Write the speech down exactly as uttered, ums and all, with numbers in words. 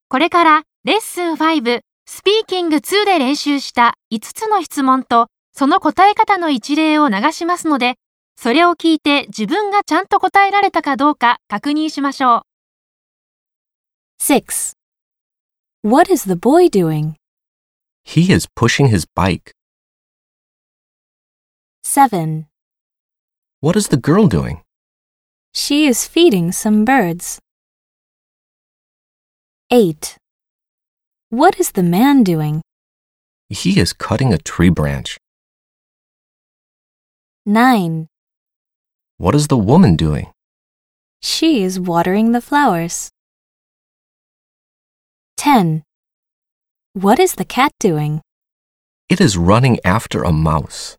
これからレッスンご、スピーキングにで練習したいつつの質問とその答え方の一例を流しますので、それを聞いて自分がちゃんと答えられたかどうか確認しましょう。 six. What is the boy doing? He is pushing his bike. seven. What is the girl doing? She is feeding some birds. eight. What is the man doing? He is cutting a tree branch. nine. What is the woman doing? She is watering the flowers. ten. What is the cat doing? It is running after a mouse.